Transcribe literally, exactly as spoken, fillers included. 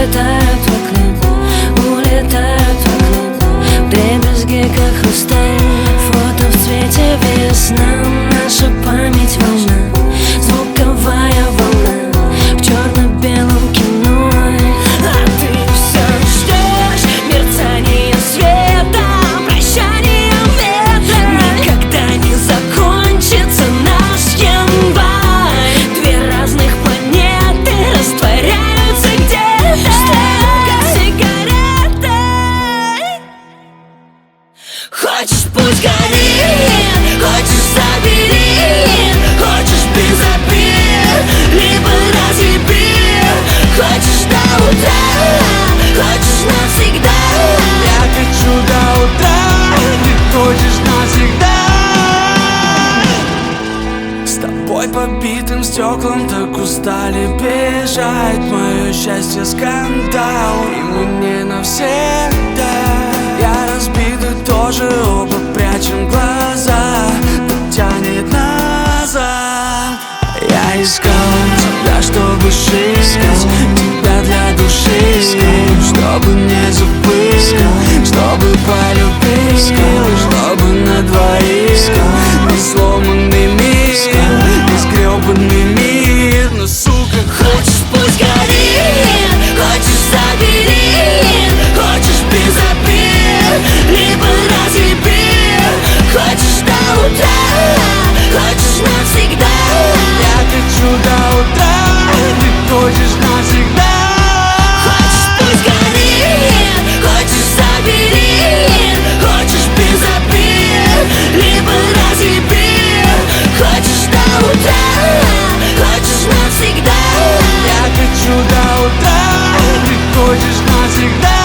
улетают в окно, улетают в окно. Вдребезги, как хрусталь, фото в цвете весна. Наша память волна, звуковая волна в черно-белом кино. А ты все ждешь мерцания света, прощания ветра. Никогда не закончится наш январь. Две разных планеты растворяются где-то, как сигарета. Хочешь, пусть горит, хочешь, забери, хочешь без обид, либо разъеби. Хочешь до утра, хочешь навсегда. Я хочу до утра, ты хочешь навсегда. С тобой побитым стеклом так устали бежать. Мое счастье скандал, и мы не навсегда. Я разбитый тоже, оба прячем глаза, но тянет назад. Я искал тебя, чтобы жить, тебя для души, чтобы не забыть, чтобы полюбить, чтобы на двоих. Не сломанный мир, не скрепанный мир, но сука, Хочешь, пусть горит, хочешь, забери, хочешь без обид, либо разъеби. Хочешь до утра, хочешь навсегда. я хочу до утра, ты хочешь навсегда. Хочешь, пусть горит, хочешь, забери, хочешь без обид, либо разъеби. Хочешь до утра, хочешь навсегда. Я хочу до утра, ты хочешь навсегда.